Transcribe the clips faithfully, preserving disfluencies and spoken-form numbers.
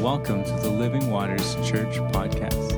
Welcome to the Living Waters Church Podcast.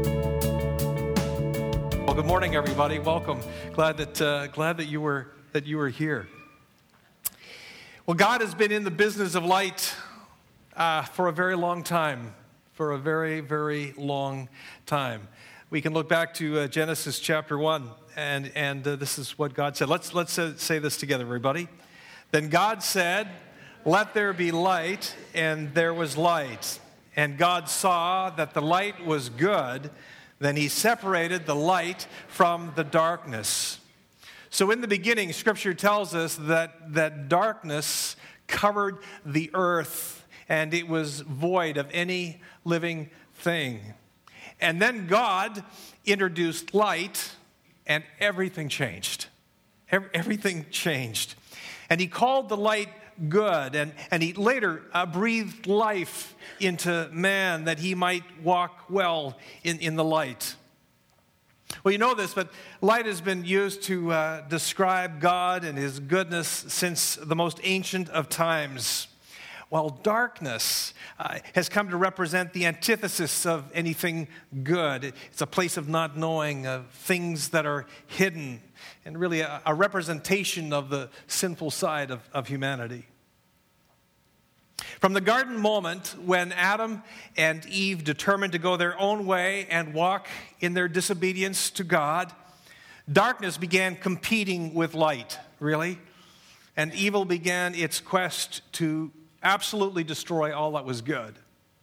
Well, good morning, everybody. Welcome. Glad that uh, glad that you were that you were here. Well, God has been in the business of light uh, for a very long time. For a very, very long time. We can look back to uh, Genesis chapter one, and and uh, this is what God said. Let's let's uh, say this together, everybody. Then God said, "Let there be light," and there was light. And God saw that the light was good. Then he separated the light from the darkness. So in the beginning, Scripture tells us that, that darkness covered the earth, and it was void of any living thing. And then God introduced light, and everything changed. Everything changed. And he called the light good, and, and he later uh, breathed life into man that he might walk well in, in the light. Well, you know this, but light has been used to uh, describe God and his goodness since the most ancient of times, while darkness uh, has come to represent the antithesis of anything good. It's a place of not knowing, of things that are hidden, and really a, a representation of the sinful side of, of humanity. From the garden moment when Adam and Eve determined to go their own way and walk in their disobedience to God, darkness began competing with light, really, and evil began its quest to absolutely destroy all that was good.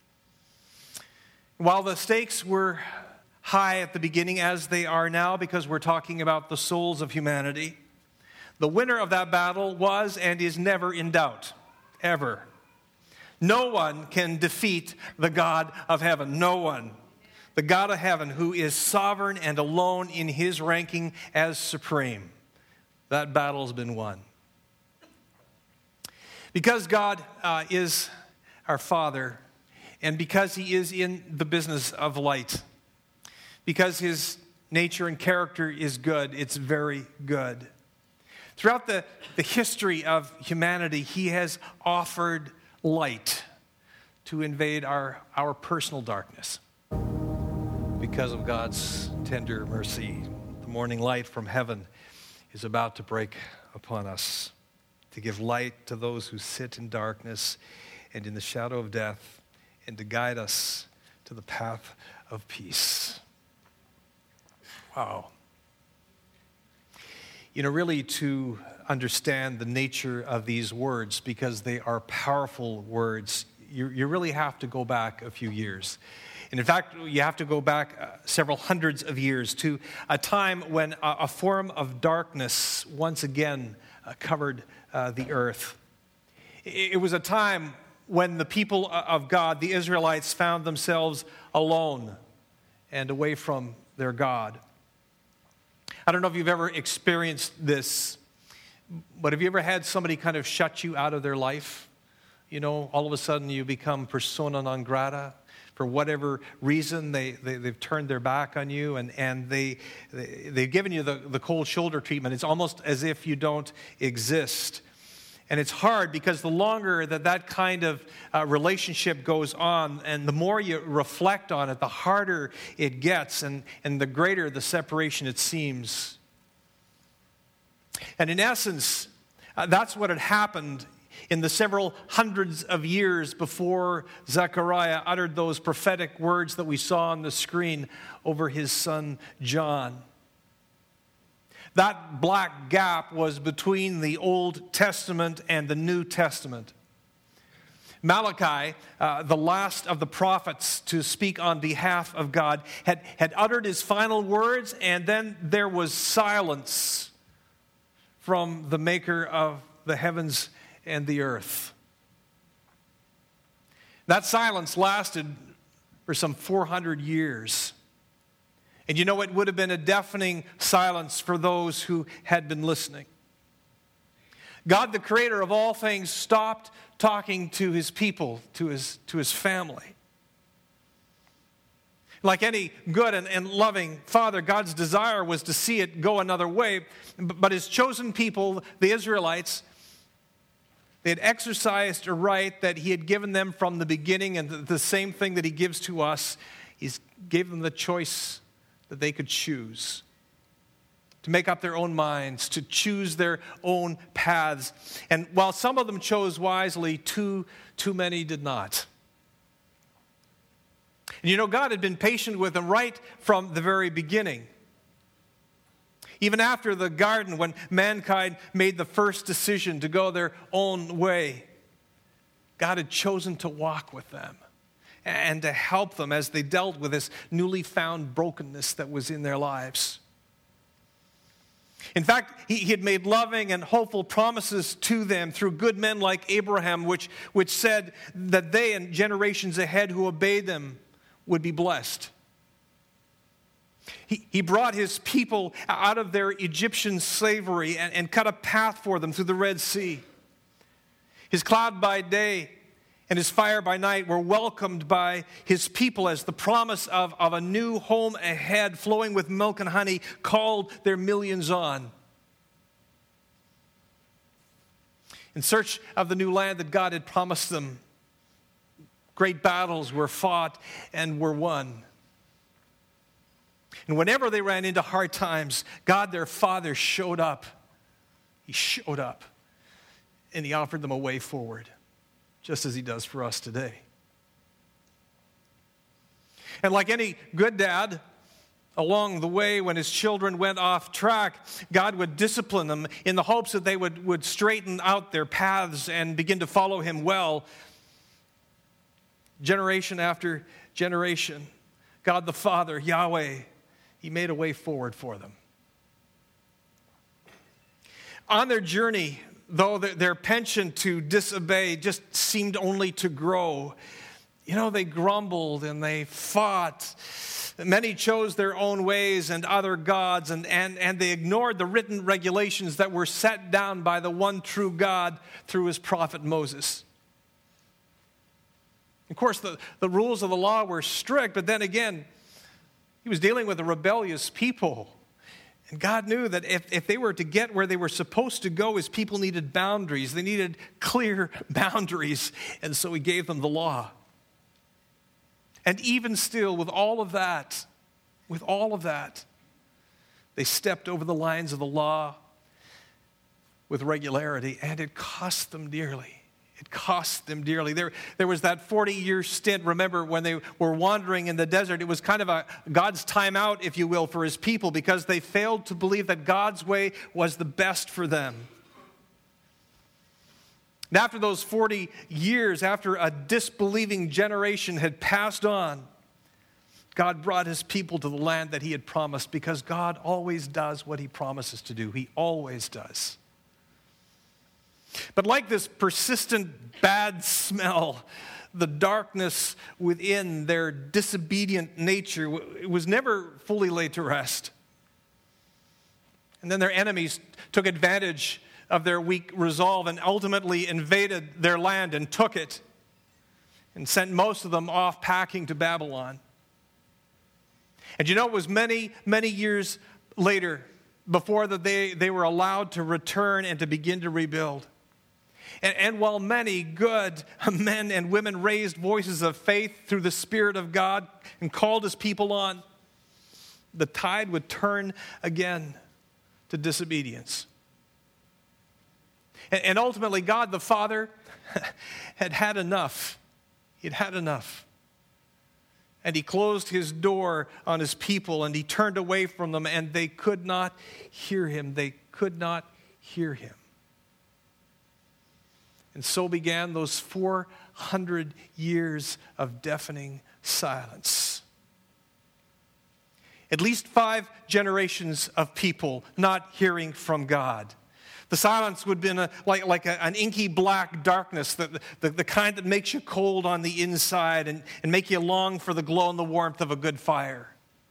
While the stakes were high at the beginning, as they are now, because we're talking about the souls of humanity, the winner of that battle was and is never in doubt, ever. No one can defeat the God of heaven. No one. The God of heaven, who is sovereign and alone in his ranking as supreme. That battle's been won. Because God uh, is our Father, and because he is in the business of light, because his nature and character is good, it's very good. Throughout the, the history of humanity, he has offered light to invade our, our personal darkness. Because of God's tender mercy, the morning light from heaven is about to break upon us, to give light to those who sit in darkness and in the shadow of death, and to guide us to the path of peace. Wow. You know, really to understand the nature of these words, because they are powerful words, you, you really have to go back a few years. And in fact, you have to go back uh, several hundreds of years to a time when a, a form of darkness once again uh, covered uh, the earth. It, it was a time when the people of God, the Israelites, found themselves alone and away from their God. I don't know if you've ever experienced this, but have you ever had somebody kind of shut you out of their life? You know, all of a sudden you become persona non grata. For whatever reason, they, they, they've turned their back on you, and, and they, they, they've given you the, the cold shoulder treatment. It's almost as if you don't exist. And it's hard because the longer that that kind of uh, relationship goes on, and the more you reflect on it, the harder it gets, and, and the greater the separation it seems. And in essence, uh, that's what had happened in the several hundreds of years before Zechariah uttered those prophetic words that we saw on the screen over his son John. That black gap was between the Old Testament and the New Testament. Malachi, uh, the last of the prophets to speak on behalf of God, had, had uttered his final words, and then there was silence from the maker of the heavens and the earth. That silence lasted for some four hundred years. And you know, it would have been a deafening silence for those who had been listening. God, the creator of all things, stopped talking to his people, to his, to his family. Like any good and, and loving father, God's desire was to see it go another way. But his chosen people, the Israelites, They had exercised a right that he had given them from the beginning, and the, the same thing that he gives to us. He gave them the choice that they could choose, to make up their own minds, to choose their own paths. And while some of them chose wisely, too, too many did not. And you know, God had been patient with them right from the very beginning. Even after the garden, when mankind made the first decision to go their own way, God had chosen to walk with them and to help them as they dealt with this newly found brokenness that was in their lives. In fact, he, he had made loving and hopeful promises to them through good men like Abraham, which, which said that they and generations ahead who obeyed them would be blessed. He, he brought his people out of their Egyptian slavery and, and cut a path for them through the Red Sea. His cloud by day and his fire by night were welcomed by his people as the promise of, of a new home ahead, flowing with milk and honey, called their millions on. In search of the new land that God had promised them, great battles were fought and were won. And whenever they ran into hard times, God, their Father, showed up. He showed up, and he offered them a way forward, just as he does for us today. And like any good dad, along the way when his children went off track, God would discipline them in the hopes that they would, would straighten out their paths and begin to follow him well. Generation after generation, God the Father, Yahweh, he made a way forward for them. On their journey, though their penchant to disobey just seemed only to grow, you know, they grumbled and they fought. Many chose their own ways and other gods, and, and, and they ignored the written regulations that were set down by the one true God through his prophet Moses. Of course, the, the rules of the law were strict, but then again, he was dealing with a rebellious people. And God knew that if, if they were to get where they were supposed to go, his people needed boundaries. They needed clear boundaries. And so he gave them the law. And even still, with all of that, with all of that, they stepped over the lines of the law with regularity, and it cost them dearly. It cost them dearly. There, there was that forty-year stint, remember, when they were wandering in the desert. It was kind of a God's time out, if you will, for his people, because they failed to believe that God's way was the best for them. And after those forty years, after a disbelieving generation had passed on, God brought his people to the land that he had promised, because God always does what he promises to do. He always does. But like this persistent bad smell, the darkness within their disobedient nature, it was never fully laid to rest. And then their enemies took advantage of their weak resolve and ultimately invaded their land and took it and sent most of them off packing to Babylon. And you know, it was many, many years later before that they, they were allowed to return and to begin to rebuild. And, and while many good men and women raised voices of faith through the Spirit of God and called his people on, the tide would turn again to disobedience. And, and ultimately, God the Father had had enough. He'd had enough. And he closed his door on his people, and he turned away from them, and they could not hear him. They could not hear him. And so began those four hundred years of deafening silence. At least five generations of people not hearing from God. The silence would have been a, like, like a, an inky black darkness, the, the, the kind that makes you cold on the inside and, and make you long for the glow and the warmth of a good fire.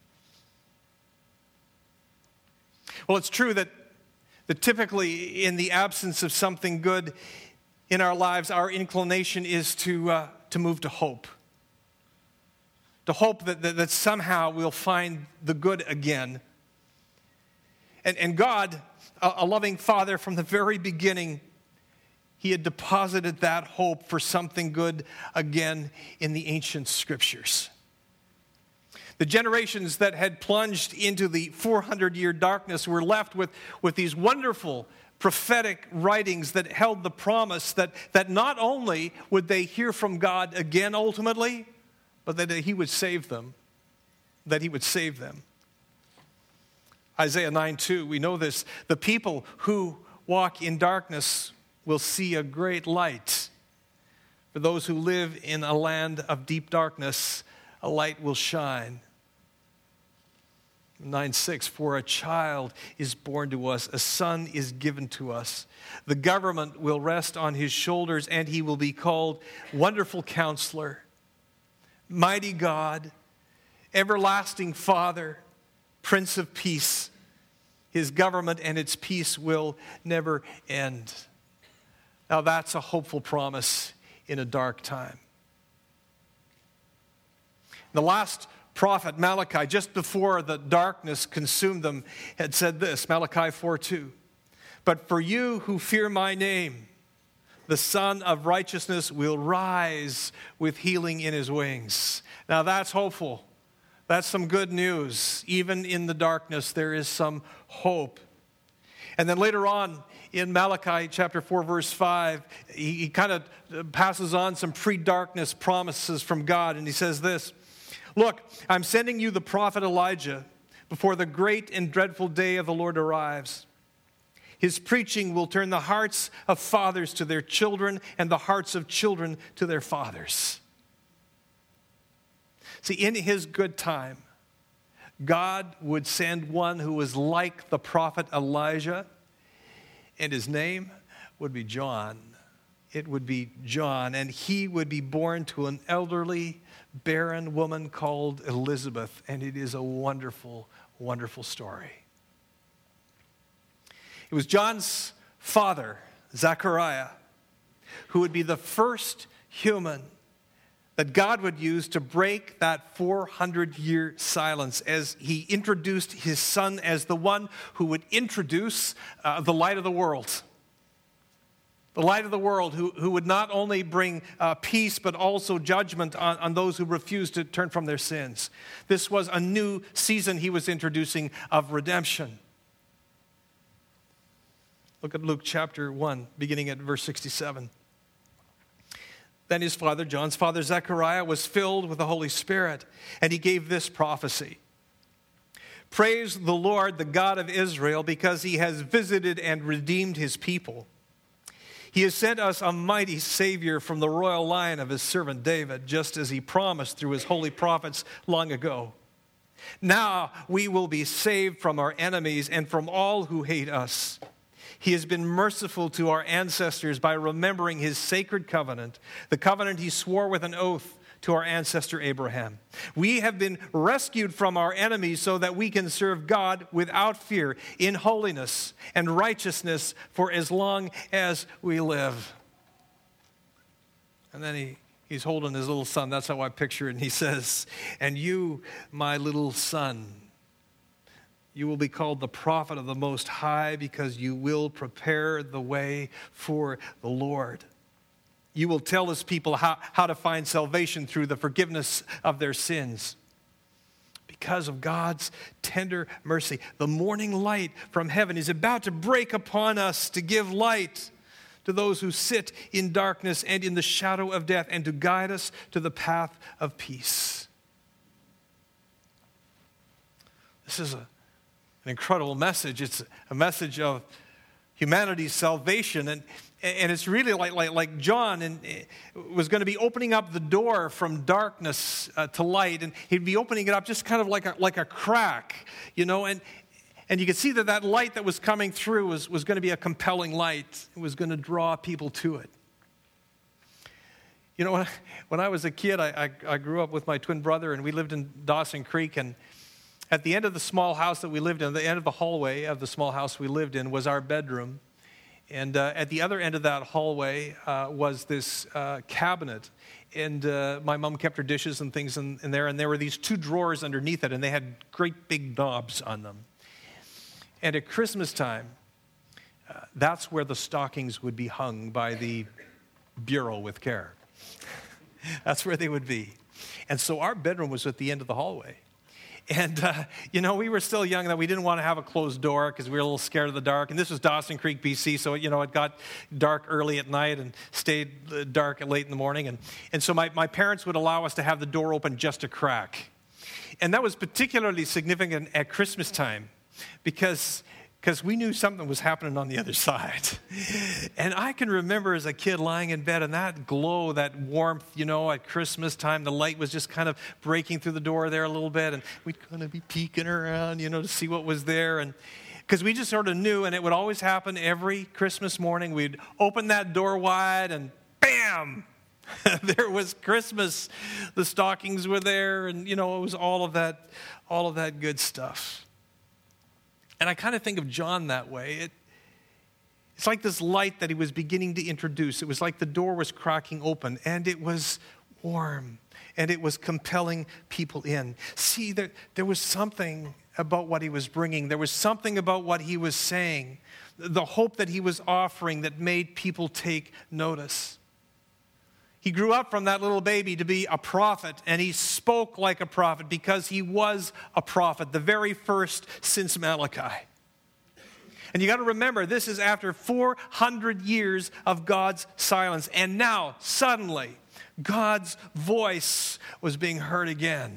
Well, it's true that, that typically in the absence of something good in our lives, our inclination is to, uh, to move to hope. To hope that, that, that somehow we'll find the good again. And, and God, a, a loving Father from the very beginning, He had deposited that hope for something good again in the ancient scriptures. The generations that had plunged into the four hundred year darkness were left with, with these wonderful prophetic writings that held the promise that, that not only would they hear from God again ultimately, but that he would save them, that he would save them. Isaiah nine two, we know this. The people who walk in darkness will see a great light. For those who live in a land of deep darkness, a light will shine. nine six, for a child is born to us, a son is given to us. The government will rest on his shoulders, and he will be called Wonderful Counselor, Mighty God, Everlasting Father, Prince of Peace. His government and its peace will never end. Now that's a hopeful promise in a dark time. The last prophet, Malachi, just before the darkness consumed them, had said this, Malachi four two. But for you who fear my name, the Son of Righteousness will rise with healing in his wings. Now that's hopeful. That's some good news. Even in the darkness, there is some hope. And then later on in Malachi chapter four, verse five, he, he kind of passes on some pre-darkness promises from God. And he says this, look, I'm sending you the prophet Elijah before the great and dreadful day of the Lord arrives. His preaching will turn the hearts of fathers to their children and the hearts of children to their fathers. See, in his good time, God would send one who was like the prophet Elijah, and his name would be John. It would be John, and he would be born to an elderly, barren woman called Elizabeth, and it is a wonderful, wonderful story. It was John's father, Zechariah, who would be the first human that God would use to break that four hundred year silence as he introduced his son as the one who would introduce uh, the light of the world. The light of the world who, who would not only bring uh, peace but also judgment on, on those who refused to turn from their sins. This was a new season he was introducing of redemption. Look at Luke chapter one, beginning at verse sixty-seven. Then his father, John's father, Zechariah, was filled with the Holy Spirit, and he gave this prophecy. Praise the Lord, the God of Israel, because he has visited and redeemed his people. He has sent us a mighty Savior from the royal line of his servant David, just as he promised through his holy prophets long ago. Now we will be saved from our enemies and from all who hate us. He has been merciful to our ancestors by remembering his sacred covenant, the covenant he swore with an oath to our ancestor Abraham. We have been rescued from our enemies so that we can serve God without fear, in holiness and righteousness for as long as we live. And then he, he's holding his little son. That's how I picture it. And he says, and you, my little son, you will be called the prophet of the Most High because you will prepare the way for the Lord. You will tell his people how, how to find salvation through the forgiveness of their sins. Because of God's tender mercy, the morning light from heaven is about to break upon us to give light to those who sit in darkness and in the shadow of death and to guide us to the path of peace. This is a An incredible message. It's a message of humanity's salvation. And, and it's really like, like, like John and, was going to be opening up the door from darkness uh, to light. And he'd be opening it up just kind of like a, like a crack, you know. And, and you could see that that light that was coming through was, was going to be a compelling light. It was going to draw people to it. You know, when I, when I was a kid, I, I, I grew up with my twin brother, and we lived in Dawson Creek. And at the end of the small house that we lived in, the end of the hallway of the small house we lived in was our bedroom. And uh, at the other end of that hallway uh, was this uh, cabinet. And uh, my mom kept her dishes and things in, in there. And there were these two drawers underneath it, and they had great big knobs on them. And at Christmas time, uh, that's where the stockings would be hung by the bureau with care. That's where they would be. And so our bedroom was at the end of the hallway. And, uh, you know, we were still young that we didn't want to have a closed door because we were a little scared of the dark. And this was Dawson Creek, B C, so, you know, it got dark early at night and stayed dark late in the morning. And, and so my, my parents would allow us to have the door open just a crack. And that was particularly significant at Christmas time because because we knew something was happening on the other side. And I can remember as a kid lying in bed and that glow, that warmth, you know, at Christmas time, the light was just kind of breaking through the door there a little bit, and we'd kind of be peeking around, you know, to see what was there. And because we just sort of knew, and it would always happen every Christmas morning, we'd open that door wide and bam! There was Christmas. The stockings were there, and, you know, it was all of that, all of that good stuff. And I kind of think of John that way. It, it's like this light that he was beginning to introduce. It was like the door was cracking open, and it was warm, and it was compelling people in. See, there, there was something about what he was bringing. There was something about what he was saying, the hope that he was offering that made people take notice. He grew up from that little baby to be a prophet, and he spoke like a prophet because he was a prophet, the very first since Malachi. And you got to remember, this is after four hundred years of God's silence, and now, suddenly, God's voice was being heard again.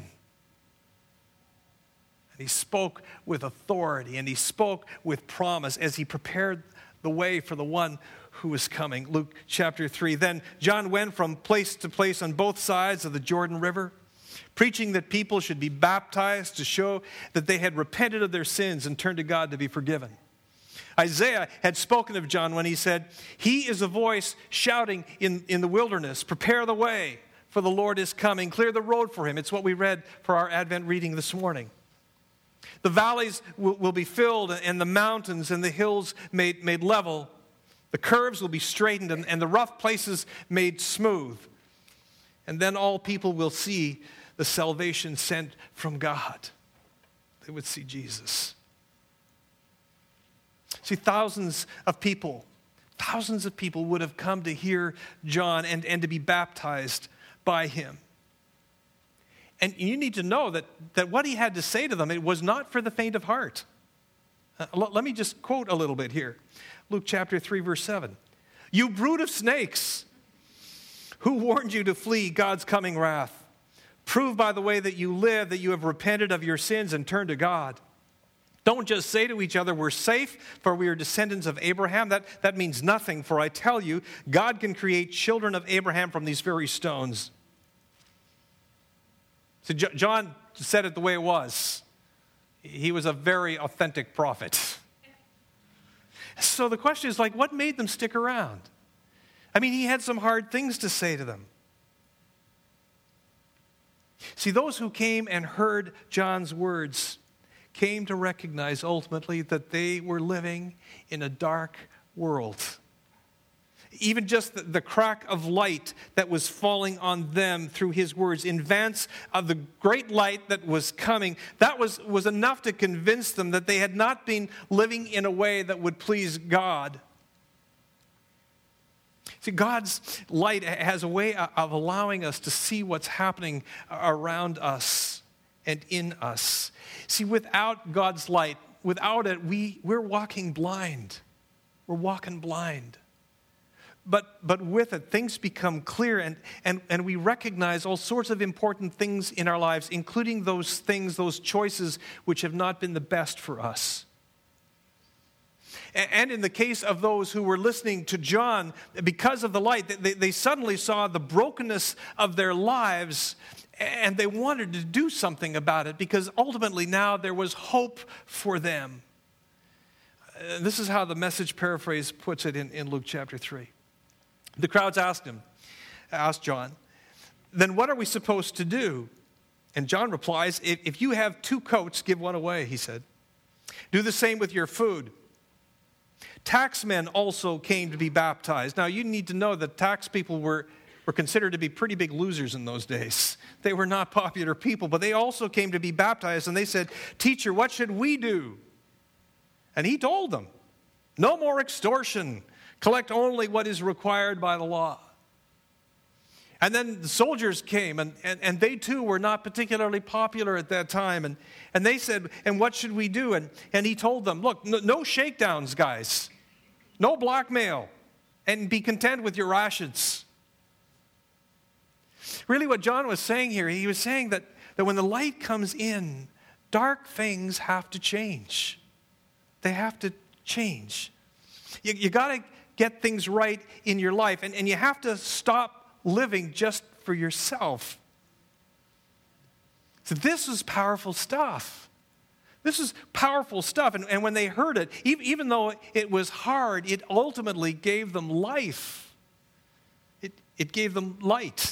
And he spoke with authority, and he spoke with promise as he prepared the way for the one who was coming. Luke chapter three. Then John went from place to place on both sides of the Jordan River, preaching that people should be baptized to show that they had repented of their sins and turned to God to be forgiven. Isaiah had spoken of John when he said, "He is a voice shouting in, in the wilderness, prepare the way, for the Lord is coming, clear the road for him." It's what we read for our Advent reading this morning. The valleys will, will be filled, and the mountains and the hills made, made level. The curves will be straightened, and, and the rough places made smooth. And then all people will see the salvation sent from God. They would see Jesus. See, thousands of people, thousands of people would have come to hear John and, and to be baptized by him. And you need to know that, that what he had to say to them, it was not for the faint of heart. Uh, l- let me just quote a little bit here. Luke chapter three, verse seven. "You brood of snakes, who warned you to flee God's coming wrath? Prove by the way that you live that you have repented of your sins and turned to God. Don't just say to each other, 'We're safe, for we are descendants of Abraham.' That, that means nothing, for I tell you, God can create children of Abraham from these very stones." So John said it the way it was. He was a very authentic prophet. So the question is, like, what made them stick around? I mean, he had some hard things to say to them. See, those who came and heard John's words came to recognize ultimately that they were living in a dark world. Even just the, the crack of light that was falling on them through his words in advance of the great light that was coming, that was, was enough to convince them that they had not been living in a way that would please God. See, God's light has a way of allowing us to see what's happening around us and in us. See, without God's light, without it, we, we're walking blind. We're walking blind. But but with it, things become clear, and, and, and we recognize all sorts of important things in our lives, including those things, those choices which have not been the best for us. And in the case of those who were listening to John, because of the light, they, they suddenly saw the brokenness of their lives, and they wanted to do something about it, because ultimately now there was hope for them. Uh, this is how the Message paraphrase puts it in, in Luke chapter three. The crowds asked him, asked John, "Then what are we supposed to do?" And John replies, if, if you have two coats, give one away, he said. "Do the same with your food. Taxmen also came to be baptized." Now, you need to know that tax people were, were considered to be pretty big losers in those days. They were not popular people, but they also came to be baptized, and they said, "Teacher, what should we do?" And he told them. No more extortion. Collect only what is required by the law. And then the soldiers came, and, and, and they too were not particularly popular at that time. And, and they said, and what should we do? And, and he told them, look, no, no shakedowns, guys. No blackmail. And be content with your rations. Really what John was saying here, he was saying that, that when the light comes in, dark things have to change. They have to change. You, you got to get things right in your life, and, and you have to stop living just for yourself. So this is powerful stuff. This is powerful stuff. And, and when they heard it, even, even though it was hard, it ultimately gave them life. It, it gave them light.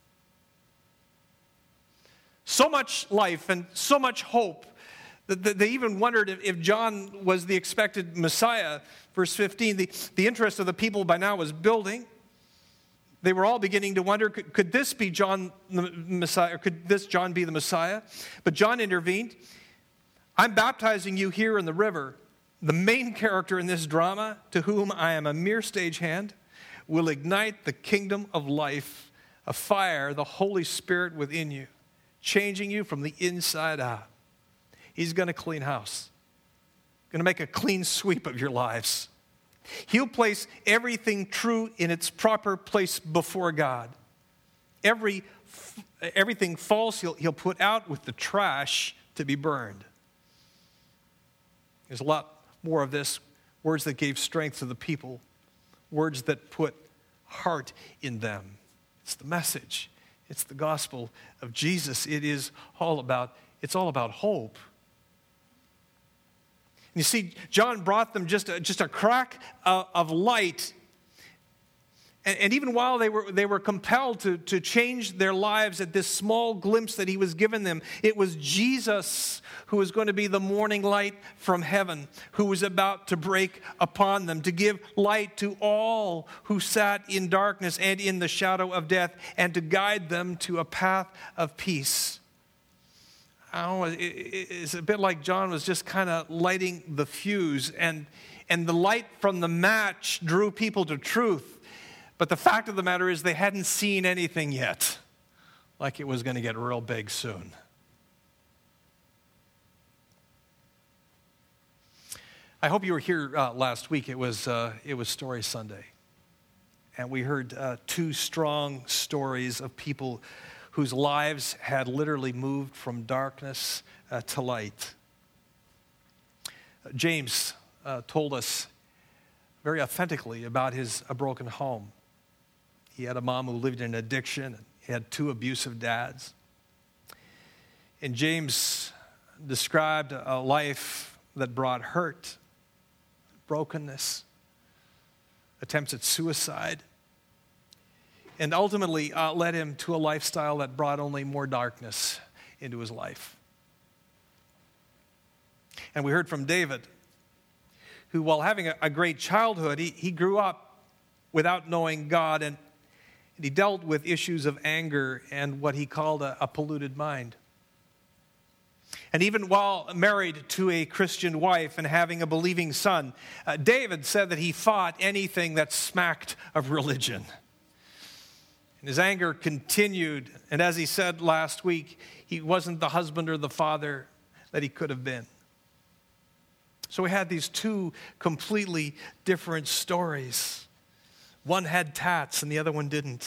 So much life and so much hope that they even wondered if, if John was the expected Messiah. Verse fifteen, the, the interest of the people by now was building. They were all beginning to wonder, could, could this be John the Messiah, or could this John be the Messiah? But John intervened. I'm baptizing you here in the river. The main character in this drama, to whom I am a mere stagehand, will ignite the kingdom of life, a fire, the Holy Spirit within you, changing you from the inside out. He's going to clean house, going to make a clean sweep of your lives. He'll place everything true in its proper place before God. Every, everything false he'll, he'll put out with the trash to be burned. There's a lot more of this. Words that gave strength to the people. Words that put heart in them. It's the message. It's the gospel of Jesus. It is all about, it's all about hope. You see, John brought them just a, just a crack of, of light. And, and even while they were, they were compelled to, to change their lives at this small glimpse that he was giving them, it was Jesus who was going to be the morning light from heaven, who was about to break upon them, to give light to all who sat in darkness and in the shadow of death, and to guide them to a path of peace. I don't know, it, it, it's a bit like John was just kind of lighting the fuse, and, and the light from the match drew people to truth. But the fact of the matter is they hadn't seen anything yet, like it was going to get real big soon. I hope you were here uh, last week. It was, uh, it was Story Sunday. And we heard uh, two strong stories of people whose lives had literally moved from darkness uh, to light. Uh, James uh, told us very authentically about his a broken home. He had a mom who lived in addiction, and he had two abusive dads. And James described a life that brought hurt, brokenness, attempts at suicide, and ultimately uh, led him to a lifestyle that brought only more darkness into his life. And we heard from David, who, while having a, a great childhood, he, he grew up without knowing God, and, and he dealt with issues of anger and what he called a, a polluted mind. And even while married to a Christian wife and having a believing son, uh, David said that he fought anything that smacked of religion. And his anger continued, and as he said last week, he wasn't the husband or the father that he could have been. So we had these two completely different stories. One had tats and the other one didn't.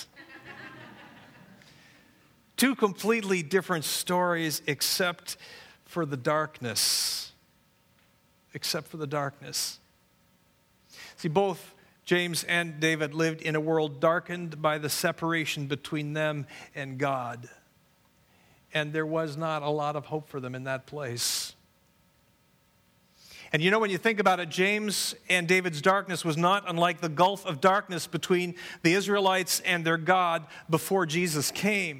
Two completely different stories except for the darkness. Except for the darkness. See, both James and David lived in a world darkened by the separation between them and God. And there was not a lot of hope for them in that place. And you know, when you think about it, James and David's darkness was not unlike the gulf of darkness between the Israelites and their God before Jesus came.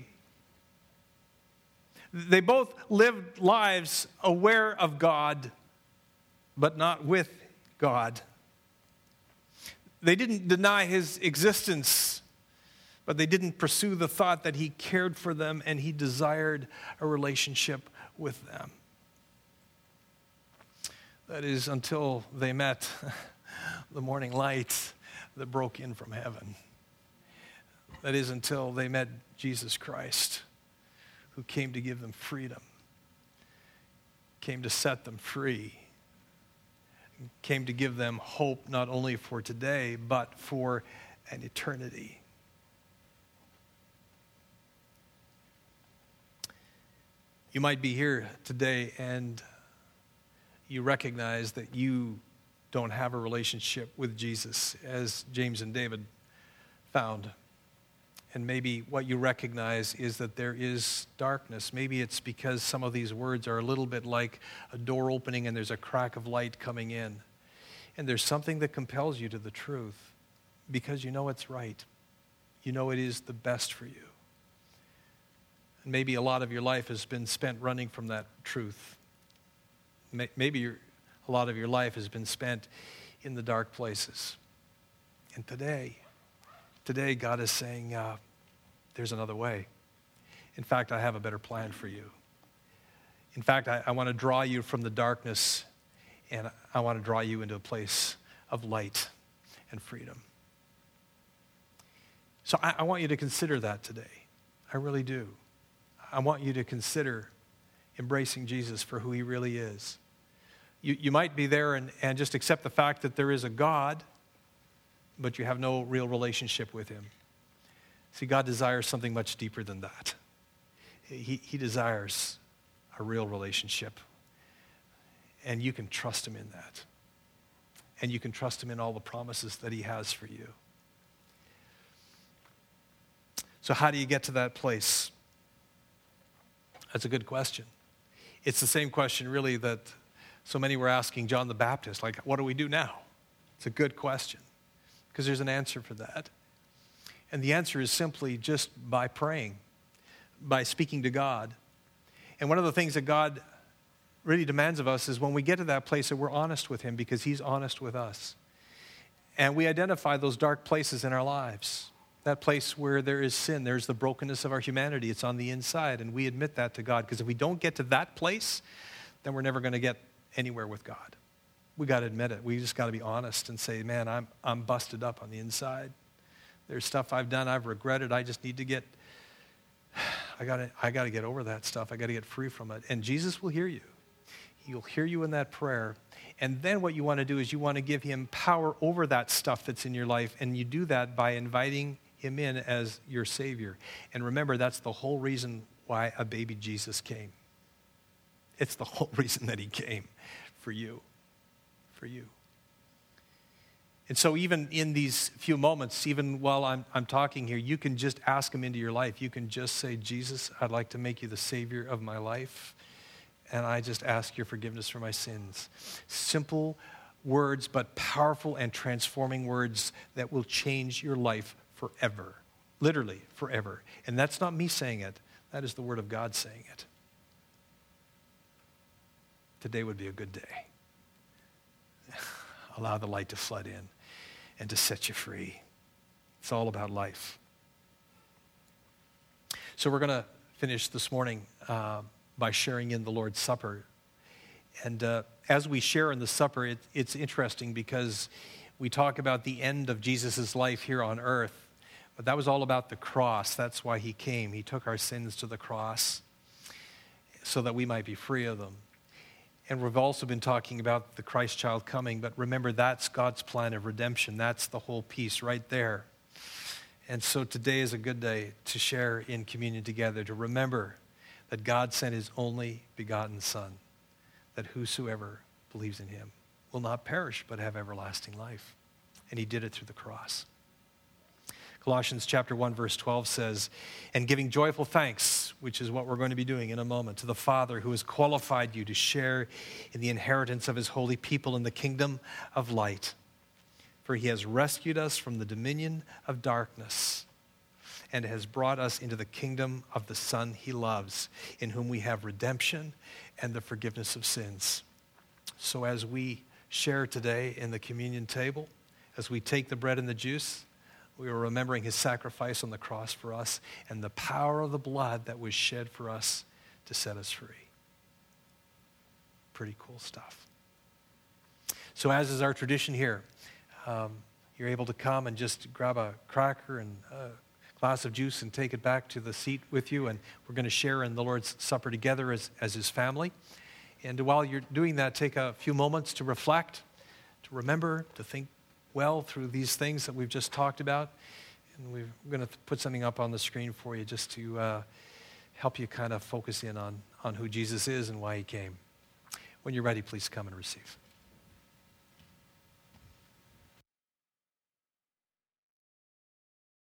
They both lived lives aware of God, but not with God. They didn't deny his existence, but they didn't pursue the thought that he cared for them and he desired a relationship with them. That is, until they met the morning light that broke in from heaven. That is until they met Jesus Christ, who came to give them freedom, came to set them free, came to give them hope not only for today, but for an eternity. You might be here today and you recognize that you don't have a relationship with Jesus, as James and David found. And maybe what you recognize is that there is darkness. Maybe it's because some of these words are a little bit like a door opening and there's a crack of light coming in. And there's something that compels you to the truth because you know it's right. You know it is the best for you. And maybe a lot of your life has been spent running from that truth. Maybe your, a lot of your life has been spent in the dark places. And today, today God is saying, uh, there's another way. In fact, I have a better plan for you. In fact, I, I want to draw you from the darkness, and I want to draw you into a place of light and freedom. So I, I want you to consider that today. I really do. I want you to consider embracing Jesus for who he really is. You, you might be there and, and just accept the fact that there is a God, but you have no real relationship with him. See, God desires something much deeper than that. He, he desires a real relationship. And you can trust him in that. And you can trust him in all the promises that he has for you. So how do you get to that place? That's a good question. It's the same question, really, that so many were asking John the Baptist, like, what do we do now? It's a good question, because there's an answer for that. And the answer is simply just by praying, by speaking to God. And one of the things that God really demands of us is when we get to that place that we're honest with him, because he's honest with us. And we identify those dark places in our lives. That place where there is sin, there's the brokenness of our humanity. It's on the inside, and we admit that to God. Because if we don't get to that place, then we're never going to get anywhere with God. We got to admit it. We just got to be honest and say, man, I'm I'm busted up on the inside. There's stuff I've done, I've regretted. I just need to get, I got to I got to get over that stuff. I got to get free from it. And Jesus will hear you. He'll hear you in that prayer. And then what you want to do is you want to give him power over that stuff that's in your life. And you do that by inviting him in as your Savior. And remember, that's the whole reason why a baby Jesus came. It's the whole reason that he came, for you, for you. And so even in these few moments, even while I'm, I'm talking here, you can just ask him into your life. You can just say, Jesus, I'd like to make you the Savior of my life, and I just ask your forgiveness for my sins. Simple words, but powerful and transforming words that will change your life forever. Literally, forever. And that's not me saying it. That is the Word of God saying it. Today would be a good day. Allow the light to flood in and to set you free. It's all about life. So we're going to finish this morning uh, by sharing in the Lord's Supper. And uh, as we share in the supper, it, it's interesting because we talk about the end of Jesus' life here on earth. But that was all about the cross. That's why he came. He took our sins to the cross so that we might be free of them. And we've also been talking about the Christ child coming, but remember, that's God's plan of redemption. That's the whole piece right there. And so today is a good day to share in communion together, to remember that God sent his only begotten Son, that whosoever believes in him will not perish but have everlasting life. And he did it through the cross. Colossians chapter one, verse twelve says, and giving joyful thanks, which is what we're going to be doing in a moment, to the Father who has qualified you to share in the inheritance of his holy people in the kingdom of light. For he has rescued us from the dominion of darkness and has brought us into the kingdom of the Son he loves, in whom we have redemption and the forgiveness of sins. So as we share today in the communion table, as we take the bread and the juice, we are remembering his sacrifice on the cross for us and the power of the blood that was shed for us to set us free. Pretty cool stuff. So as is our tradition here, um, you're able to come and just grab a cracker and a glass of juice and take it back to the seat with you, and we're going to share in the Lord's Supper together as, as his family. And while you're doing that, take a few moments to reflect, to remember, to think well through these things that we've just talked about. And we're going to put something up on the screen for you just to uh, help you kind of focus in on, on who Jesus is and why he came. When you're ready, please come and receive.